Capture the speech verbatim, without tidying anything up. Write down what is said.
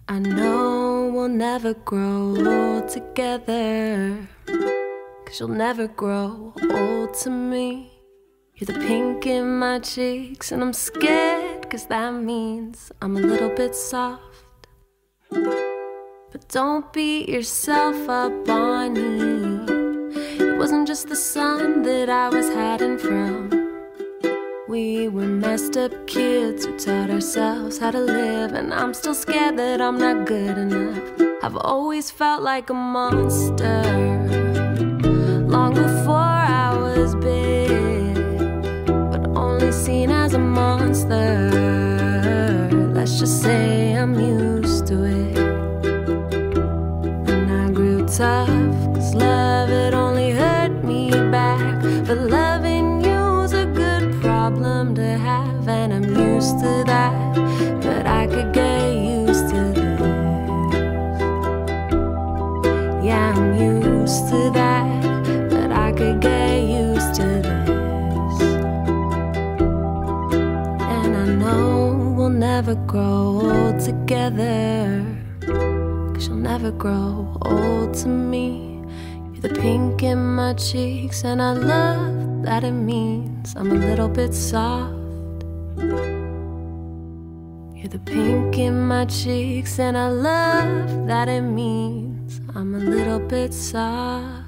I know we'll never grow old together, 'cause you'll never grow old to me. You're the pink in my cheeks, and I'm scared, 'cause that means I'm a little bit soft. But don't beat yourself up on me. It wasn't just the sun that I was hiding from. We were messed up kids who taught ourselves how to live, and I'm still scared that I'm not good enough. I've always felt like a monster, long before I was big, but only seen as a monster. Let's just say I'm used to it. And I grew tough, 'cause love had only hurt me back. But loving you's a good problem to have, and I'm used to that. But I could get used to this. Yeah, I'm used to that, but I could get used to this. And I know we'll never grow old together, 'cause you'll never grow old to me. You're the pink in my cheeks, and I love that it means I'm a little bit soft. You're the pink in my cheeks, and I love that it means I'm a little bit soft.